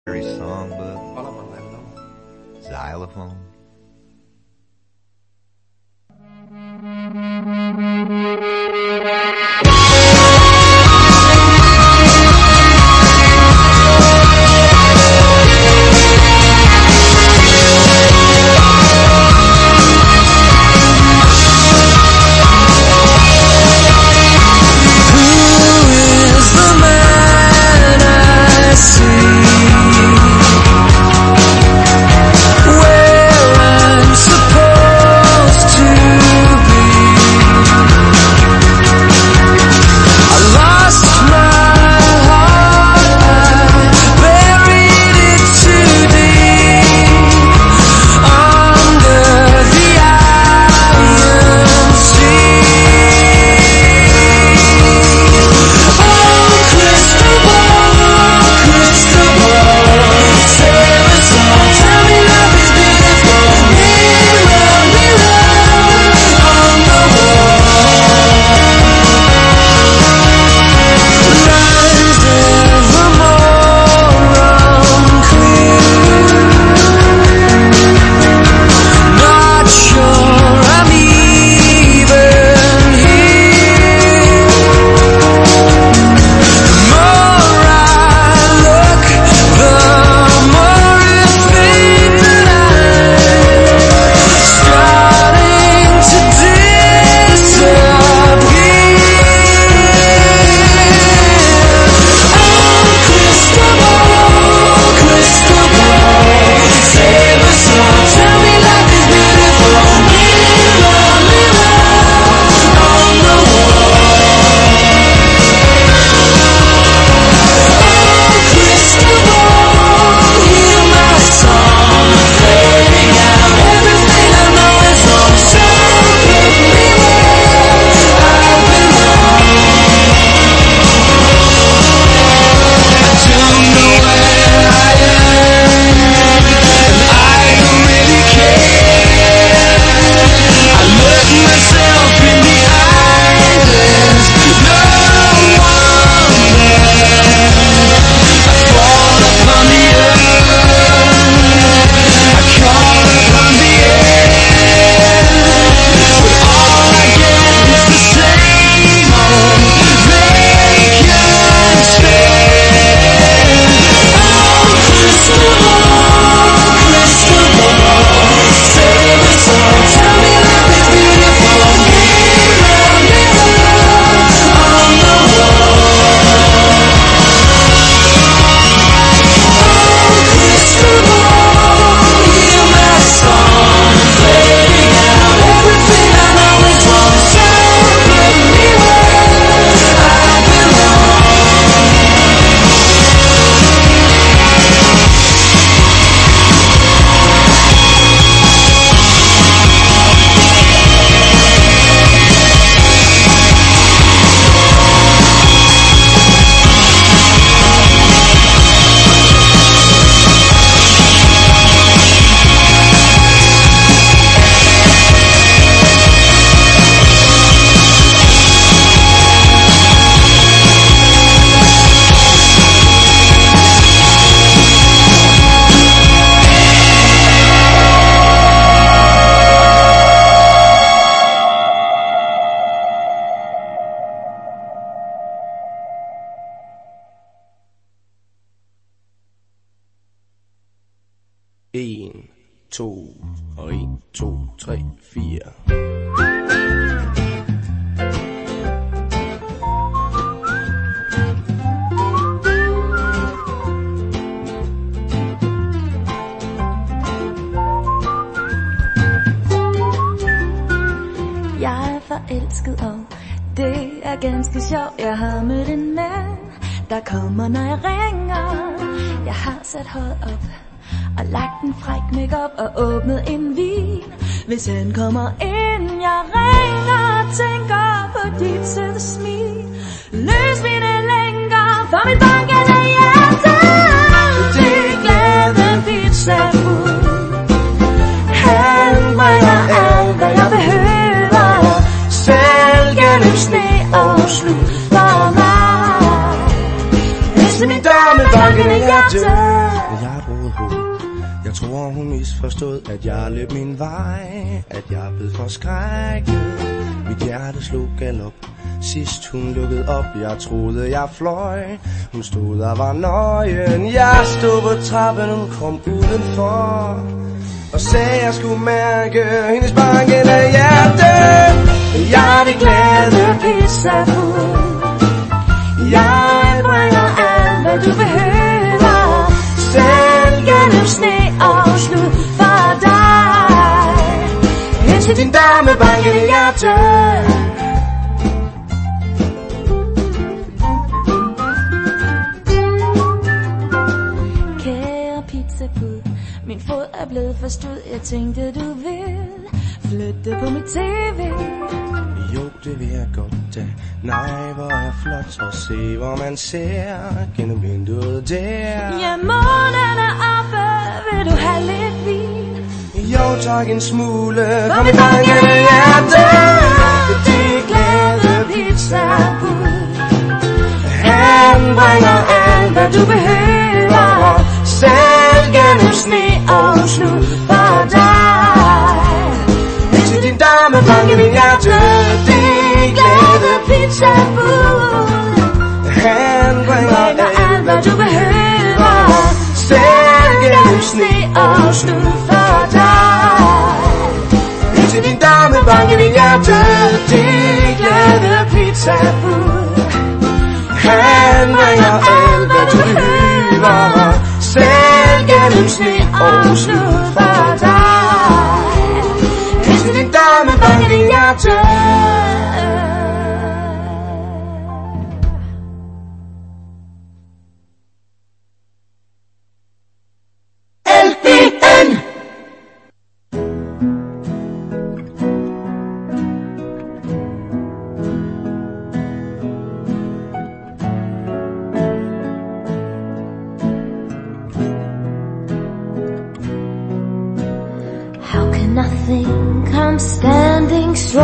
Songbook, xylophone. En, to, og 1, 2, 3, 4. Jeg er forelsket, og det er ganske sjovt. Jeg har mødt en mand, der kommer, når jeg ringer. Jeg har sat hold op og lagt en fræk make-up og åbnet en vin. Hvis han kommer ind, jeg ringer og tænker på dit søde smil. Løs mine lænker for mit bankende hjerte. Det glade pizza fuld. Han bringer alt, hvad jeg behøver. Selv gennem sne og slud for mig. Hvis det er min dør med bankende hjerte. jeg et rodet hoved. Jeg tror hun misforstod, at jeg løb min vej, at jeg blev forskrækket. Mit hjerte slog galop. Sidst hun lukkede op, jeg troede jeg fløj. Hun stod og var nøgen. Jeg stod på trappen, hun kom udenfor og sagde jeg skulle mærke hendes bankende hjerte. Jeg er det glade pizzabud. Jeg bringer alt hvad du behøver, selv gennem sne og slud for dig. Indtil din dame bankende hjerte. Min fod er blevet forstået. Jeg tænkte du vil flytte på mit tv. Jo, det vil jeg godt da. Nej, hvor er flot at se, hvor man ser gennem vinduet der. Ja, månen er oppe. Vil du have lidt vin? Jo, tak en smule for mit bankende hjerte. Det glade pizzabud. Han bringer alt hvad du behøver, selv gennem sne og slud for dig. Indtil din dame banker min hjerte. Det glade pizzabud. Han bringer alt hvad du behøver, selv gennem sne og slud for dig. Indtil din dame banker min hjerte. Det glade pizzabud. Han bringer alt hvad du behøver, selv gennem sne og slud for dig. Indtil din dame banker din hjerte. LBN. I think I'm standing strong,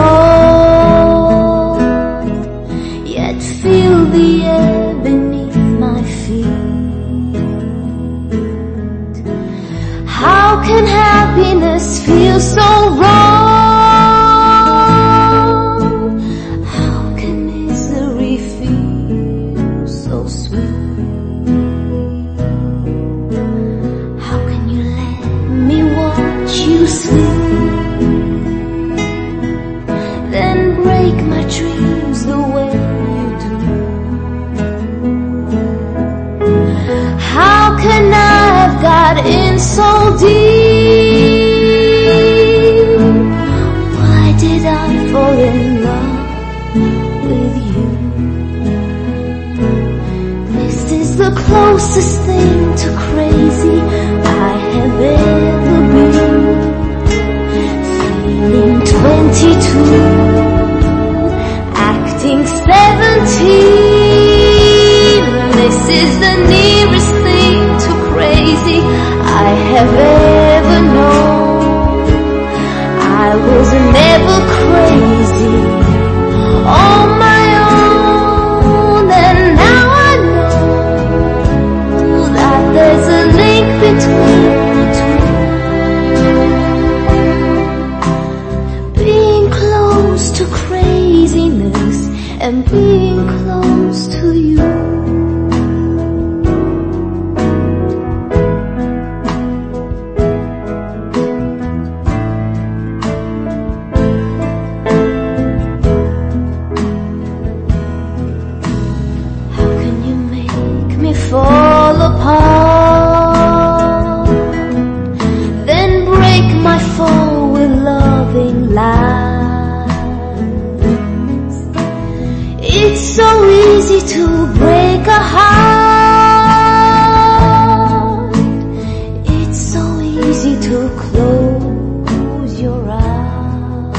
yet feel the air beneath my feet. How can happiness feel so wrong? How can misery feel so sweet? How can you let me watch you sleep? Dreams the way you do. How can I have got in so deep? Why did I fall in love with you? This is the closest thing to crazy I have ever been. Feeling 22, 17. This is the nearest thing to crazy I have ever known. I was never crazy on my own, and now I know that there's a link between the two. Being close to craziness and being close to you. How can you make me fall apart, then break my fall with loving lies? It's so easy to break a heart. It's so easy to close your eyes.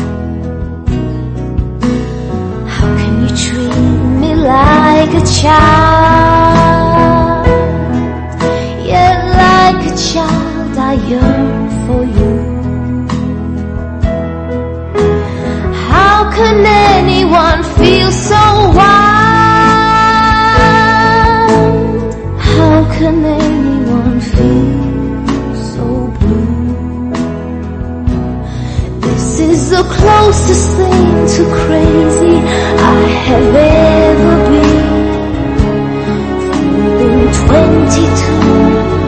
How can you treat me like a child? Yeah, like a child I yearn for you. How can anyone feel so wild? How can anyone feel so closest thing to crazy I have ever been. Feeling 22,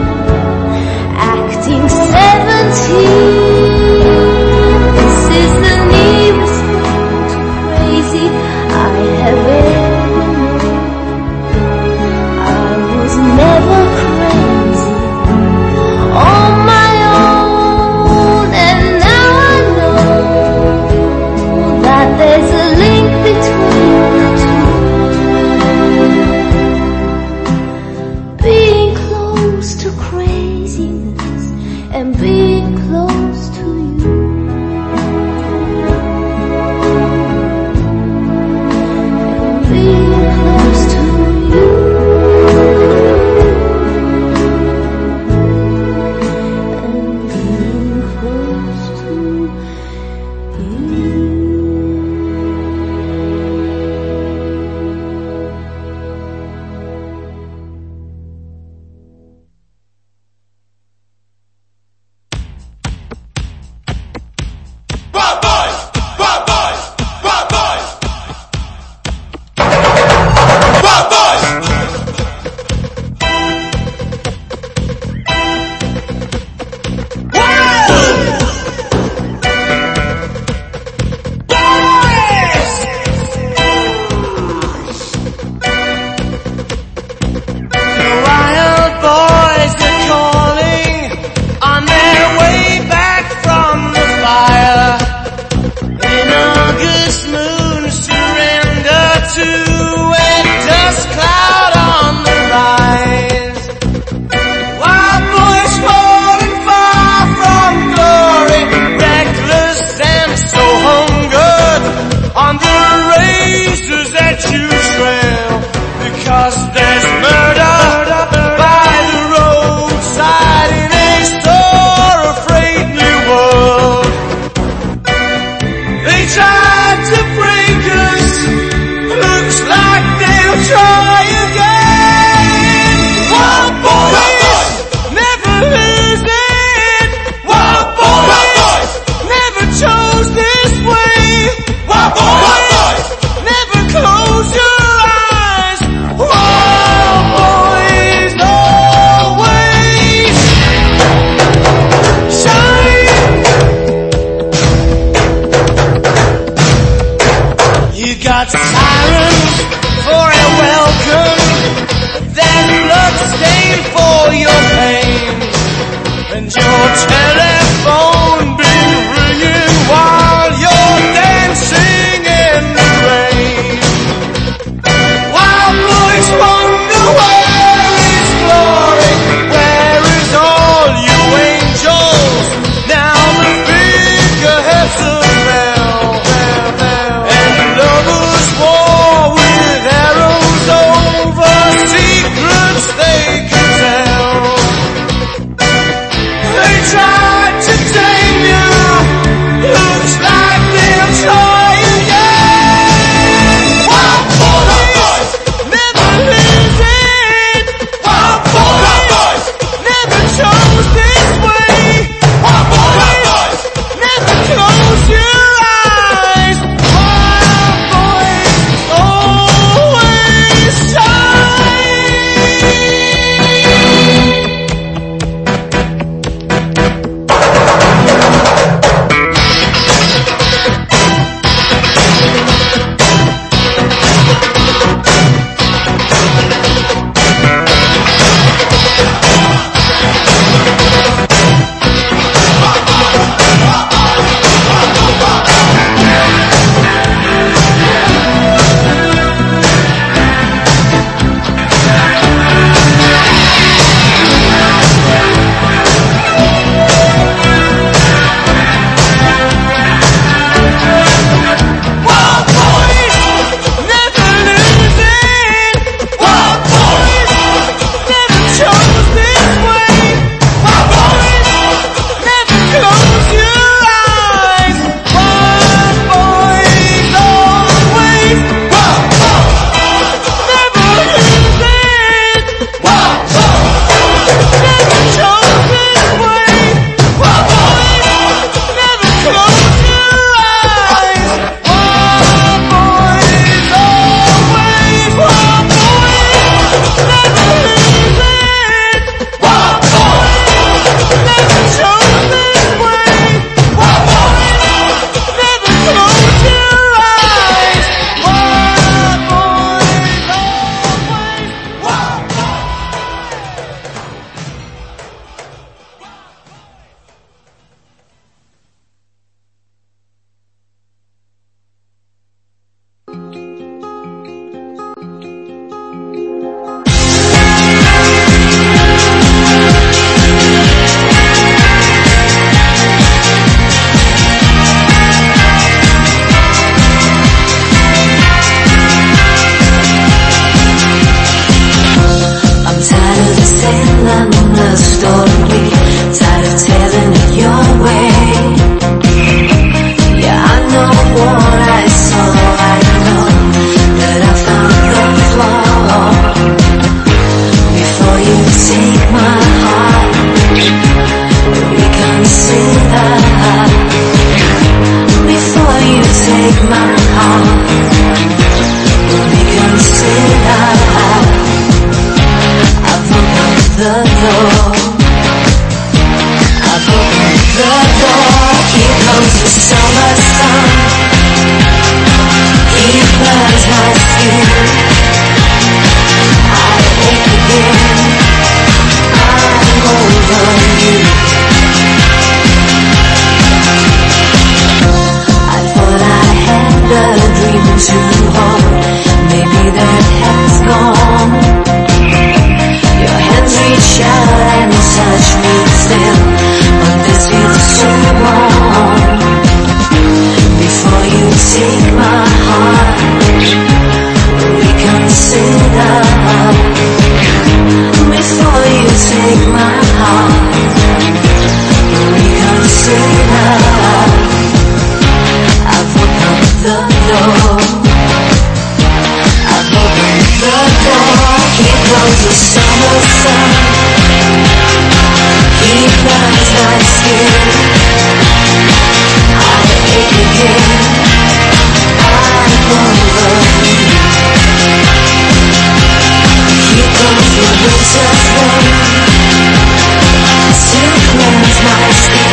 acting 17. This is the nearest thing to crazy I have ever known. I was never crazy on my own, and now I know that there's a link between the two. Being close to craziness and being close to you. And being close to you. And being close to you.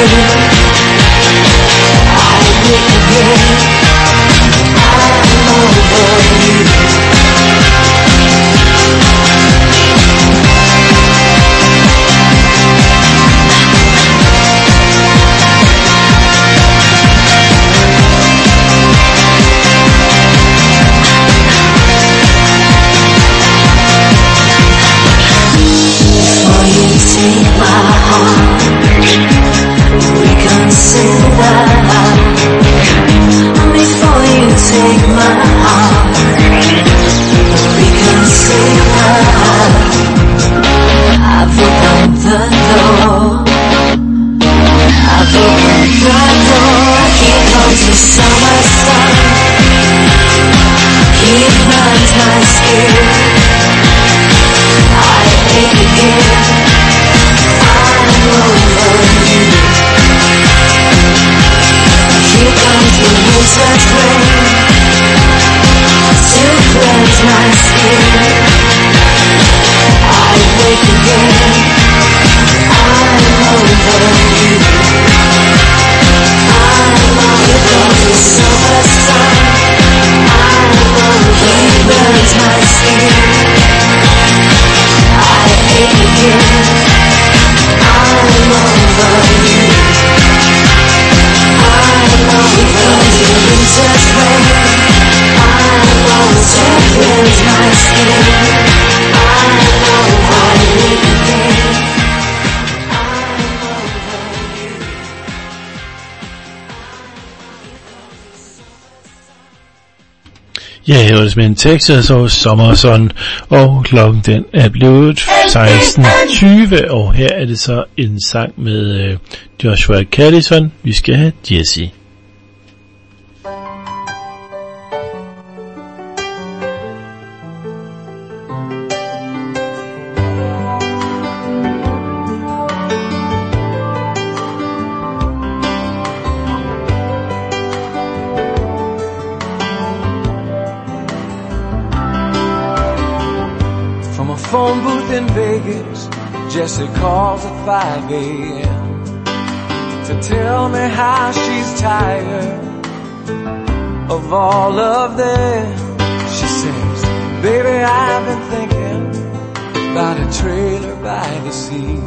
Ja, jeg var med Texas og Sommerson, og klokken den er blevet 16:20, og her er det så en sang med Joshua Callison. Vi skal have Jesse. Phone booth in Vegas, Jessie calls at 5 a.m. to tell me how she's tired of all of them. She says, baby, I've been thinking about a trailer by the sea.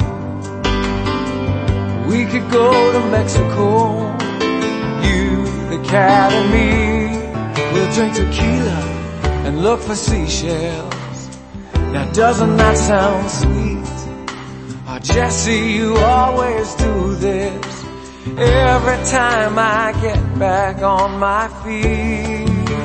We could go to Mexico, you, the cat and me. We'll drink tequila and look for seashells. Now doesn't that sound sweet? Oh, Jessie, you always do this every time I get back on my feet.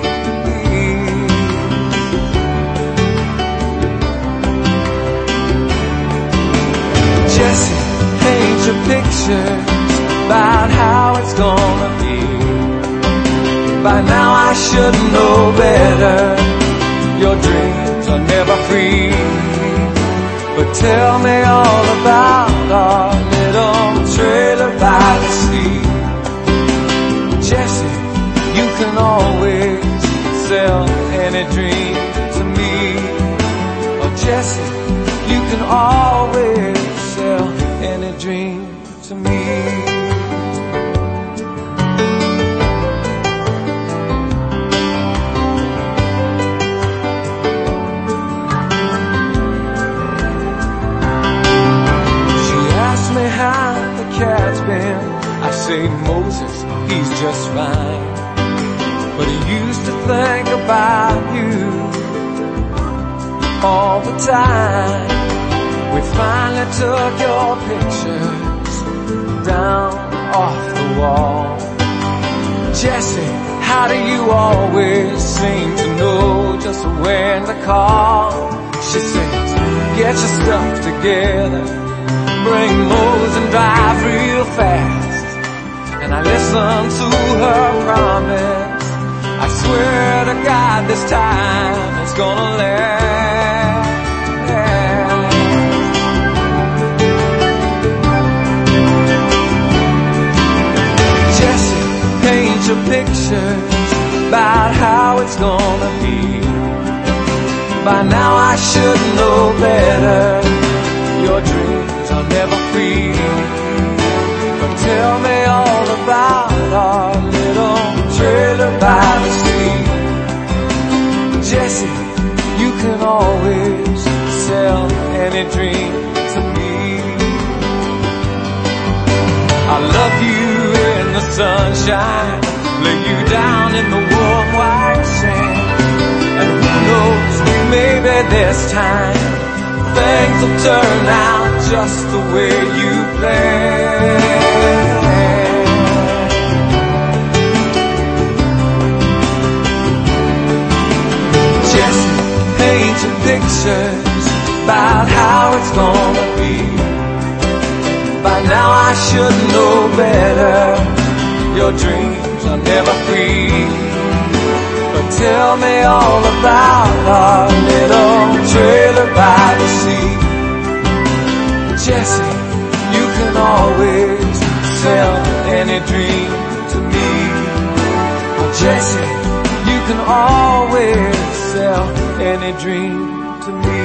Jessie, paint your pictures about how it's gonna be. By now I should know better. Your dreams are never free. But tell me all about our little trailer by the sea. Jessie, you can always sell any dream to me. Oh, Jessie, you can always sell any dream to me. How the cat's been, I say Moses, he's just fine. But he used to think about you all the time. We finally took your pictures down off the wall. Jessie, how do you always seem to know just when to call? She says, get your stuff together, bring Mose and drive real fast. And I listen to her promise. I swear to God this time it's gonna last. Jessie, paint your pictures about how it's gonna be. By now I should know better. Your dreams are never free. But tell I'll love you in the sunshine, lay you down in the warm white sand. And who knows, maybe this time things will turn out just the way you planned. Just painting pictures about how it's gonna be. By now I should know better. Your dreams are never free. But tell me all about our little trailer by the sea. Jesse, you can always sell any dream to me. Jesse, you can always sell any dream to me.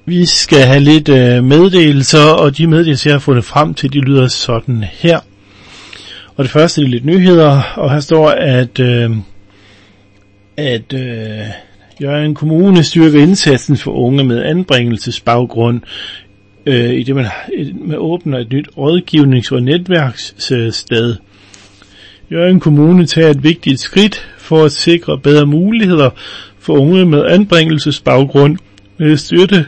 Vi skal have lidt meddelelser, og de meddelelser, jeg har fundet frem til, de lyder sådan her. Og det første er lidt nyheder, og her står, at Hjørring Kommune styrker indsatsen for unge med anbringelsesbaggrund, i det man åbner et nyt rådgivnings- og netværkssted. Hjørring Kommune tager et vigtigt skridt for at sikre bedre muligheder for unge med anbringelsesbaggrund med støtte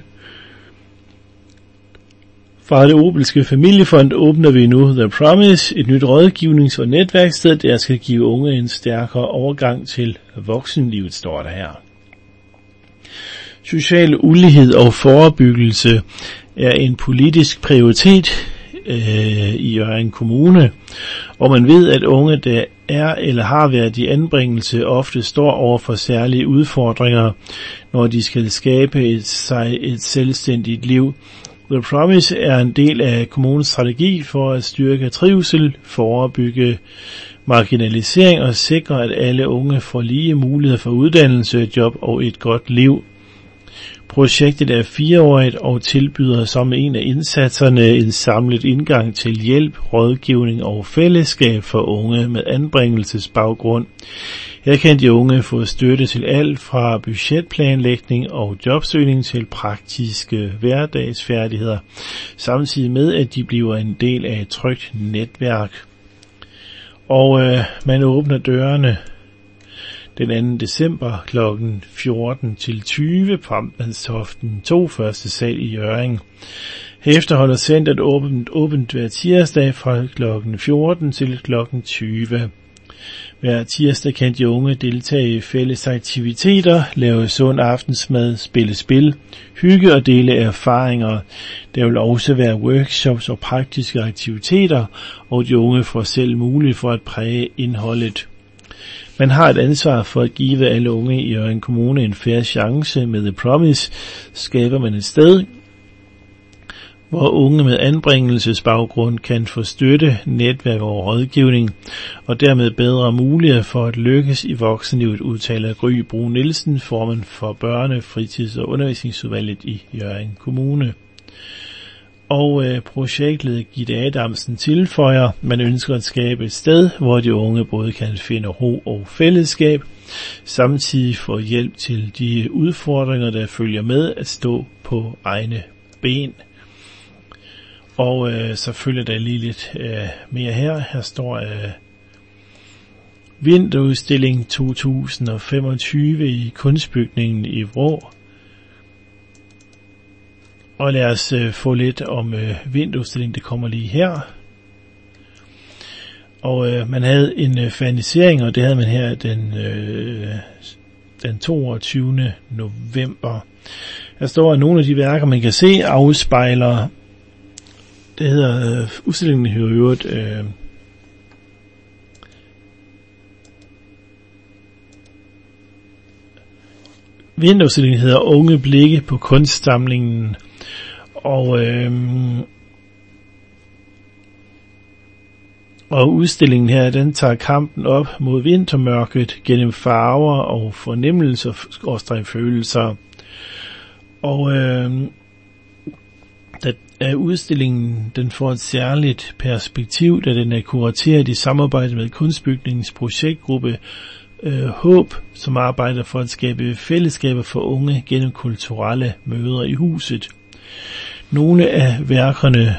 fra det Obelske Familiefond åbner vi nu The Promise, et nyt rådgivnings- og netværkssted, der skal give unge en stærkere overgang til voksenlivet, står der her. Social ulighed og forebyggelse er en politisk prioritet i Hjørring Kommune, og man ved, at unge, der er eller har været i anbringelse, ofte står over for særlige udfordringer, når de skal skabe et selvstændigt liv. The Promise er en del af kommunens strategi for at styrke trivsel, forebygge marginalisering og sikre, at alle unge får lige muligheder for uddannelse, job og et godt liv. Projektet er 4-årigt og tilbyder som en af indsatserne en samlet indgang til hjælp, rådgivning og fællesskab for unge med anbringelsesbaggrund. Her kan de unge få støtte til alt fra budgetplanlægning og jobsøgning til praktiske hverdagsfærdigheder, samtidig med at de bliver en del af et trygt netværk. Og man åbner dørene den 2. december kl. 14 til 20 på Amtmandstoften 2 første sal i Hjørring. Herefter holder centret åbent hver tirsdag fra kl. 14 til kl. 20. Hver tirsdag kan de unge deltage i fælles aktiviteter, lave sund aftensmad, spille spil, hygge og dele erfaringer. Der vil også være workshops og praktiske aktiviteter, og de unge får selv mulighed for at præge indholdet. Man har et ansvar for at give alle unge i Hjørring Kommune en fair chance. Med The Promise skaber man et sted, hvor unge med anbringelsesbaggrund kan få støtte, netværk og rådgivning, og dermed bedre muligheder for at lykkes i voksenlivet, udtaler Gry Brun Nielsen, formand for Børne-, Fritids- og Undervisningsudvalget i Hjørring Kommune. Og projektleder Gitte Adamsen tilføjer, man ønsker at skabe et sted, hvor de unge både kan finde ro og fællesskab, samtidig få hjælp til de udfordringer, der følger med at stå på egne ben. Og så følger der lige lidt mere her. Her står vinterudstilling 2025 i Kunstbygningen i Vrå. Og lad os få lidt om vinterudstilling, det kommer lige her. Og man havde en fernisering, og det havde man her den 22. november. Der står, at nogle af de værker, man kan se, afspejler, det hedder, udstillingen i øvrigt, vinterudstillingen hedder Unge blikke på kunstsamlingen, og udstillingen her, den tager kampen op mod vintermørket gennem farver og fornemmelser og følelser. Og udstillingen, den får et særligt perspektiv, da den er kurateret i samarbejde med Kunstbygningens projektgruppe Håb, som arbejder for at skabe fællesskaber for unge gennem kulturelle møder i huset. Nogle af værkerne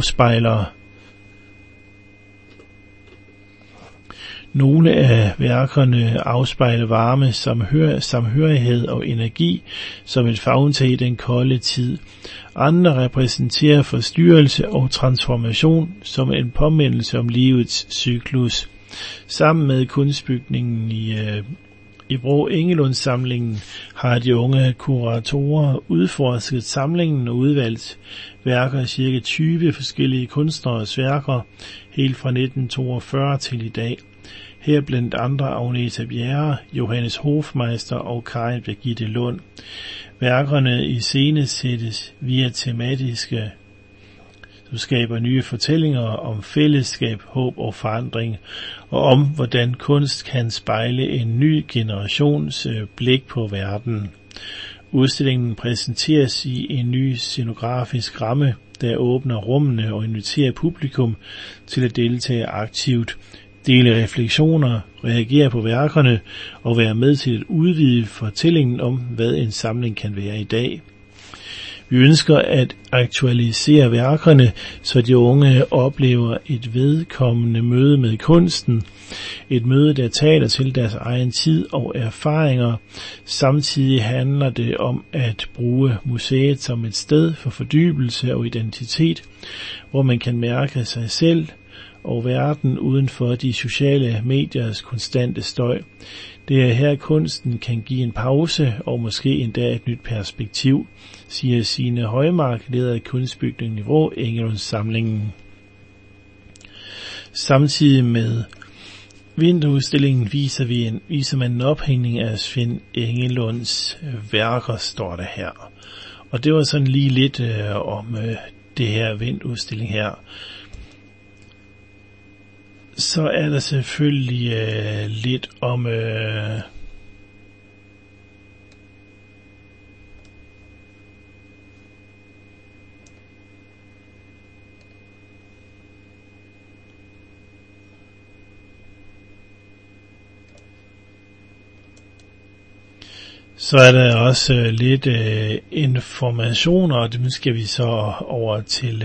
afspejler varme, samhørighed og energi som et favntag i den kolde tid. Andre repræsenterer forstyrrelse og transformation som en påmindelse om livets cyklus. Sammen med Kunstbygningen i Vrå Engelundssamlingen har de unge kuratorer udforsket samlingen og udvalgt værker af ca. 20 forskellige kunstneres værker, helt fra 1942 til i dag. Her blandt andre Agneta Bjerre, Johannes Hofmeister og Karin Birgitte Lund. Værkerne iscenesættes via tematiske, som skaber nye fortællinger om fællesskab, håb og forandring, og om hvordan kunst kan spejle en ny generations blik på verden. Udstillingen præsenteres i en ny scenografisk ramme, der åbner rummene og inviterer publikum til at deltage aktivt, dele refleksioner, reagere på værkerne og være med til at udvide fortællingen om, hvad en samling kan være i dag. Vi ønsker at aktualisere værkerne, så de unge oplever et vedkommende møde med kunsten, et møde, der taler til deres egen tid og erfaringer. Samtidig handler det om at bruge museet som et sted for fordybelse og identitet, hvor man kan mærke sig selv og verden uden for de sociale mediers konstante støj. Det er her kunsten kan give en pause og måske endda et nyt perspektiv, siger Signe Højmark, leder af Kunstbygning Niveau, Engelundssamlingen. Samtidig med vinterudstillingen viser man en ophængning af Svend Engelunds værker, står der her. Og det var sådan lige lidt om det her vinterudstilling her. Så er der selvfølgelig lidt om så er der også lidt informationer, og det skal vi så over til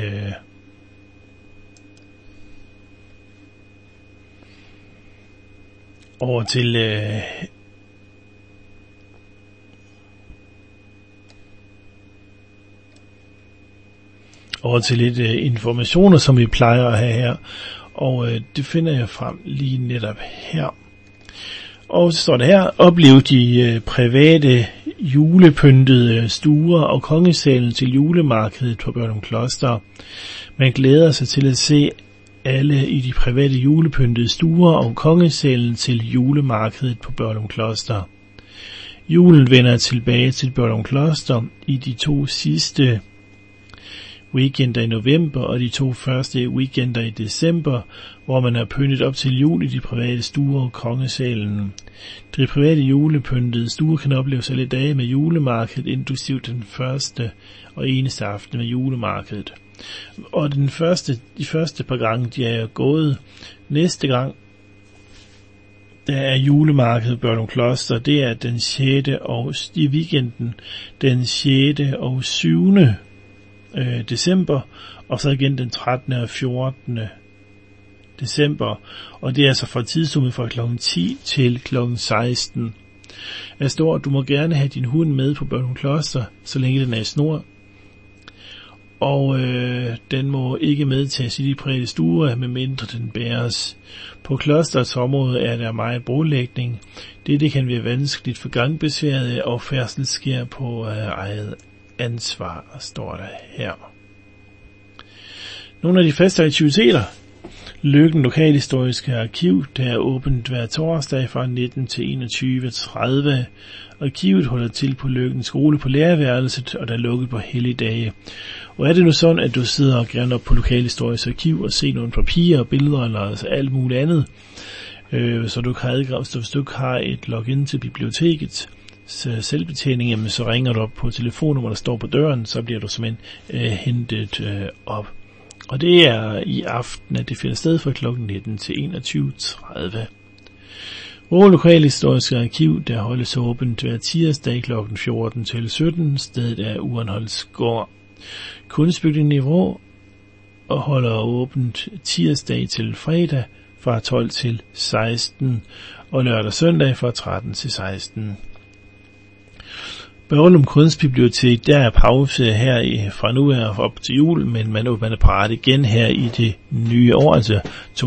lidt informationer, som vi plejer at have her, og det finder jeg frem lige netop her. Og så står det her: oplev de private julepyntede stuer og kongesalen til julemarkedet på Børglum Kloster. Man glæder sig til at se alle i de private julepyntede stuer og kongesalen til julemarkedet på Børglum Kloster. Julen vender tilbage til Børglum Kloster i de 2 sidste weekender i november og de 2 første weekender i december, hvor man har pyntet op til jul i de private stuer og kongesalen. De private julepyntede stuer kan opleves alle dage med julemarkedet, inklusiv den første og eneste aften med julemarkedet. Og de første par gange, de er gået. Næste gang, der er julemarkedet Børglum Kloster, det er den 6. og i weekenden den 6. og 7. december, og så igen den 13. og 14. december, og det er altså fra tidsrummet fra kl. 10 til kl. 16. Der står, du må gerne have din hund med på Børglum Kloster, så længe den er i snor, og den må ikke medtages i de private stuer, medmindre den bæres. På klosterets område er der meget brolægning. Det kan være vanskeligt for gangbesværede, og færdsel sker på eget ansvar, står der her. Nogle af de faste aktiviteter. Løkken Lokalhistoriske Arkiv, der er åbent hver torsdag fra 19 til 21.30. Arkivet holder til på Løkken Skole på lærerværelset, og der er lukket på helligdage. Og er det nu sådan, at du sidder og gerne op på Lokalhistorisk Arkiv og ser nogle papirer og billeder eller altså alt muligt andet, så du kan adgang, så hvis du ikke har et login til biblioteket, selvbetjening, jamen så ringer du op på telefonnummer, der står på døren, så bliver du simpelthen hentet op. Og det er i aften, at det finder sted fra kl. 19 til 21.30. Vores Lokalhistoriske Arkiv, der holdes åbent hver tirsdag kl. 14 til 17. Stedet er Urenholdsgård. Kunstbygning Niveau og holder åbent tirsdag til fredag fra 12 til 16 og lørdag og søndag fra 13 til 16. Børglum Kunstbibliotek, der er pause her fra nu af op til jul, men man er parat igen her i det nye år, altså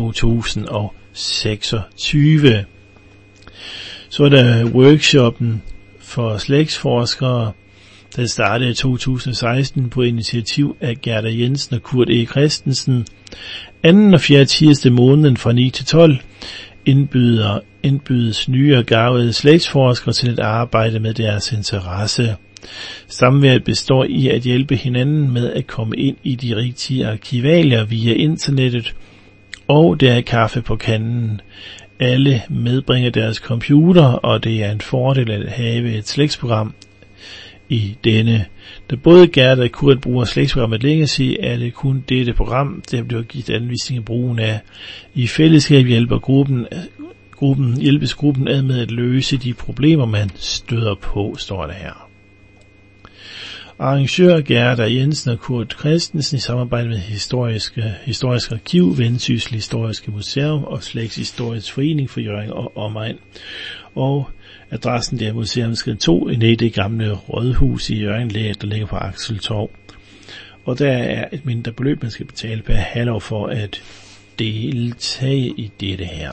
2026. Så er der workshoppen for slægtsforskere, der startede i 2016 på initiativ af Gerda Jensen og Kurt E. Christensen. 2. og 4. tirsdag måneden fra 9 til 12 indbydes nye og garvede slægtsforskere til at arbejde med deres interesse. Samværet består i at hjælpe hinanden med at komme ind i de rigtige arkivalier via internettet, og der er kaffe på kanden. Alle medbringer deres computer, og det er en fordel at have et slægtsprogram i denne. Da både Gerda og Kurt bruger slægtsprogrammet Legacy, er det kun dette program, der bliver givet anvisning af brugen af. I fællesskab hjælpes gruppen ad med at løse de problemer, man støder på, står der her. Arrangør Gerda Jensen og Kurt Christensen i samarbejde med Historisk Arkiv, Vendsyssel Historiske Museum og Slægtshistorisk Forening for Hjørring og omegn. Og adressen der er Museumsgade 2 i det gamle rådhus i Hjørring, der ligger på Akseltorv. Og der er et mindre beløb, man skal betale per halvår for at deltage i dette her.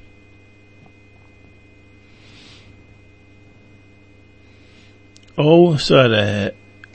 Og så er der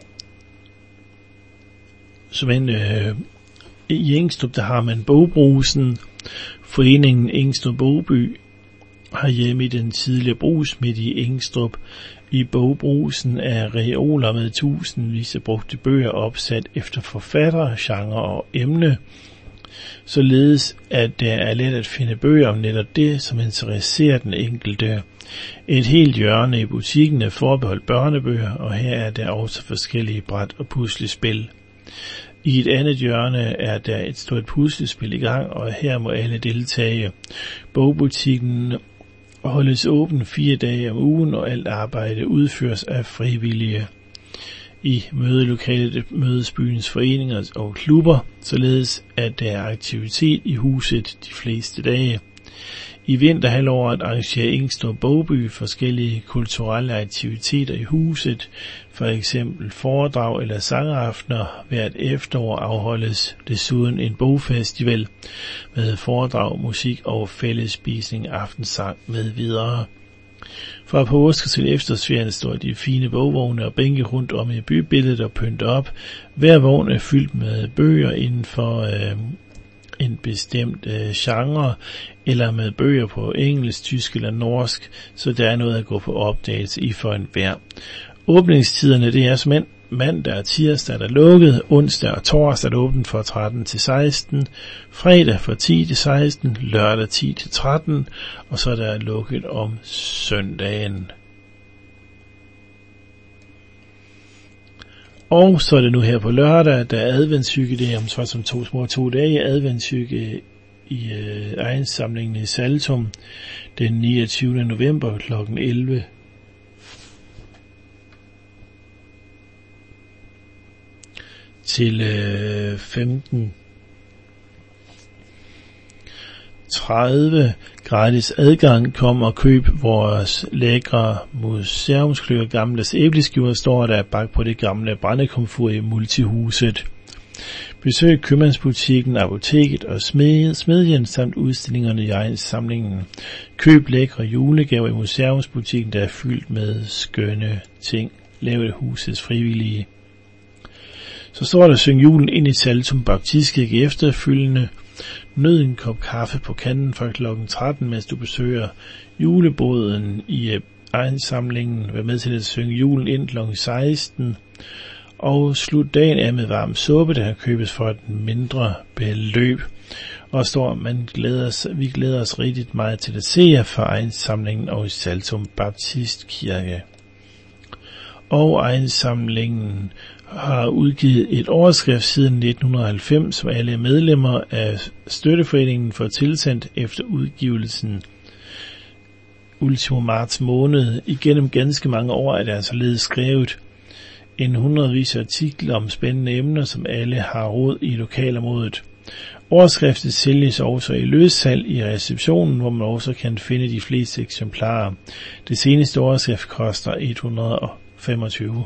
i Engstrup, der har man Bogbrusen. Foreningen Engstrup Bogby har hjemme i den tidligere brugs midt i Engstrup. I Bogbrusen er reoler med tusindvis af brugte bøger opsat efter forfatter, genre og emne, således at det er let at finde bøger om netop det, som interesserer den enkelte. Et helt hjørne i butikken er forbeholdt børnebøger, og her er der også forskellige bræt og puslespil. I et andet hjørne er der et stort puslespil i gang, og her må alle deltage. Bogbutikken holdes åben 4 dage om ugen, og alt arbejde udføres af frivillige. I mødelokalet mødes byens foreninger og klubber, således at der er aktivitet i huset de fleste dage. I vinterhalvåret arrangerer Engstrup Bogby forskellige kulturelle aktiviteter i huset, for eksempel foredrag eller sangaftener. Hvert efterår afholdes desuden en bogfestival med foredrag, musik og fællesspisning, aftensang med videre. Fra påske til efterårsferien står de fine bogvogne og bænke rundt om i bybilledet og pynter op. Hver vogn er fyldt med bøger inden for en bestemt genre, eller med bøger på engelsk, tysk eller norsk, så der er noget at gå på opdagelse i for enhver. Åbningstiderne, det er som mandag og tirsdag er der lukket, onsdag og torsdag er der åbent fra 13 til 16, fredag fra 10 til 16, lørdag 10 til 13, og så er der lukket om søndagen. Og så er det nu her på lørdag, der er adventshygge, det er om 2 dage, adventshygge i egensamlingen i Saltum den 29. november kl. 11. Til 15:30 gratis adgang. Kom og køb vores lækre museumskløer, gamles æbleskiver, står der bag på det gamle brændekomfur i Multihuset. Besøg købmandsbutikken, apoteket og smedjen samt udstillingerne i egensamlingen. Køb lækre julegaver i museumsbutikken, der er fyldt med skønne ting, lavet af husets frivillige. Så står der: syng julen ind i Saltum Baptistkirke efterfølgende. Nød en kop kaffe på kanden fra kl. 13, mens du besøger juleboden i egensamlingen. Vær med til at synge julen ind kl. 16. Og slut dagen af med varm suppe, der kan købes for et mindre beløb. Og står: vi glæder os rigtig meget til at se jer fra egensamlingen og i Saltum Baptistkirke. Og egensamlingen har udgivet et overskrift siden 1990, som alle medlemmer af støtteforeningen får tilsendt efter udgivelsen ultimo marts måned. Igennem ganske mange år er der således skrevet en hundredvis af artikler om spændende emner, som alle har råd i lokalområdet. Overskriftet sælges også i løssalg i receptionen, hvor man også kan finde de fleste eksemplarer. Det seneste overskrift koster 125.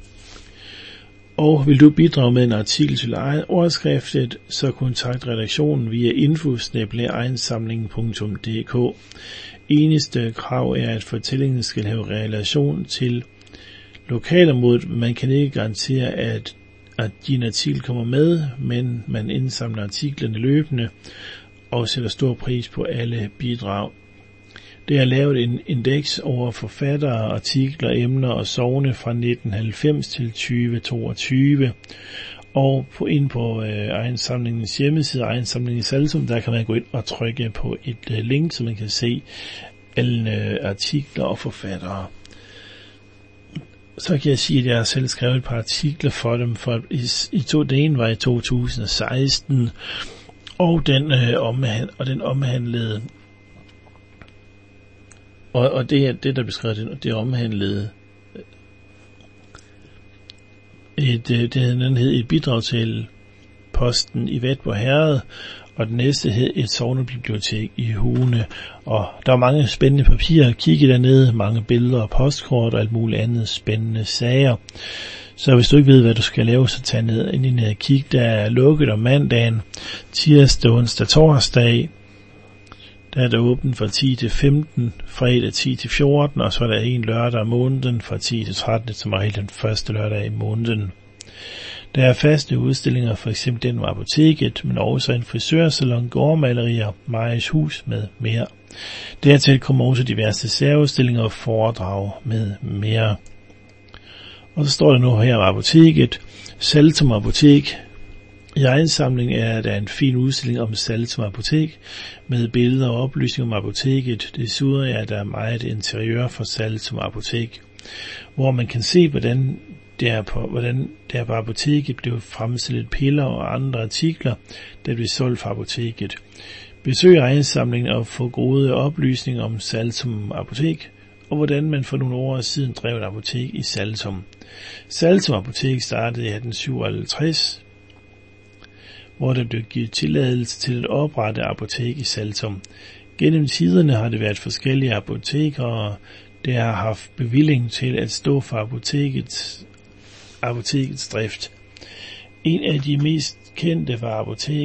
Og vil du bidrage med en artikel til overskriftet, så kontakt redaktionen via info@egensamlingen.dk. Eneste krav er, at fortællingen skal have relation til lokalområdet. Man kan ikke garantere, at din artikel kommer med, men man indsamler artiklerne løbende og sætter stor pris på alle bidrag. Det er lavet en indeks over forfattere, artikler, emner og sogne fra 1990 til 2022. Og ind på egensamlingens hjemmeside, egensamlingen i Saltum, der kan man gå ind og trykke på et link, så man kan se alle artikler og forfattere. så kan jeg sige, at jeg har selv skrevet et par artikler for dem. Den ene var i 2016, og den omhandlede, og det der beskrevet, det omhandlede den hed et bidrag til posten i Vatborg Herred, og den næste hed et sognebibliotek i Hune. Og der var mange spændende papirer at kigge dernede, mange billeder og postkort og alt muligt andet spændende sager. Så hvis du ikke ved, hvad du skal lave, så tag ned og kig. Der er lukket om mandagen, tirsdag, onsdag, torsdag. Der er der åbent fra 10 til 15, fredag 10 til 14, og så er der en lørdag om måneden fra 10 til 13, som er helt den første lørdag i måneden. Der er faste udstillinger, for eksempel den med apoteket, men også en frisørsalon, gårdmalerier, Majes hus med mere. Dertil kommer også diverse særudstillinger og foredrag med mere. Og så står der nu her om apoteket. Saltum Apotek. I egen samling er der en fin udstilling om Saltum Apotek med billeder og oplysninger om apoteket. Desuden er der meget interiør for Saltum Apotek, hvor man kan se, hvordan der på apoteket blev fremstillet piller og andre artikler, der blev solgt fra apoteket. Besøg egensamlingen og få gode oplysninger om Saltum Apotek, og hvordan man for nogle år siden drev et apotek i Saltum. Saltum Apotek startede i 1857, hvor der blev givet tilladelse til at oprette apotek i Saltum. Gennem tiderne har det været forskellige apotekere, der har haft bevilling til at stå for apotekets drift. En af de mest kendte var